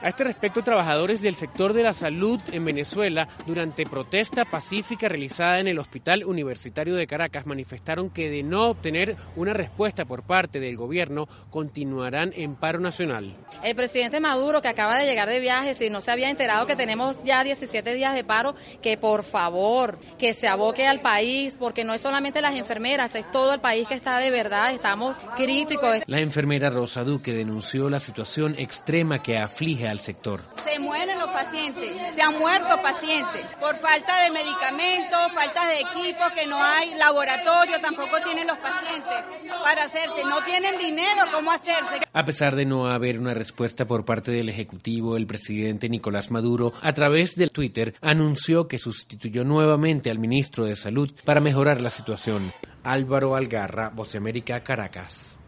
A este respecto, trabajadores del sector de la salud en Venezuela, durante protesta pacífica realizada en el Hospital Universitario de Caracas, manifestaron que de no obtener una respuesta por parte del gobierno, continuarán en paro nacional. El presidente Maduro, que acaba de llegar de viaje, si no se había enterado que tenemos ya 17 días de paro, que por favor, que se aboque al país, porque no es solamente las enfermeras, es todo el país que está de verdad, estamos críticos. La enfermera Rosa Duque denunció la situación extrema que aflige al sector. Se mueren los pacientes, se han muerto pacientes por falta de medicamentos, falta de equipos, que no hay laboratorio, tampoco tienen los pacientes para hacerse, no tienen dinero, ¿cómo hacerse? A pesar de no haber una respuesta por parte del Ejecutivo, el presidente Nicolás Maduro, a través del Twitter, anunció que sustituyó nuevamente al ministro de Salud para mejorar la situación. Álvaro Algarra, Voz de América, Caracas.